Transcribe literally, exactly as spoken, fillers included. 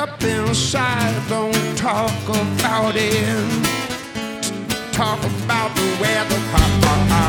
up inside, don't talk about it. Talk about the weather.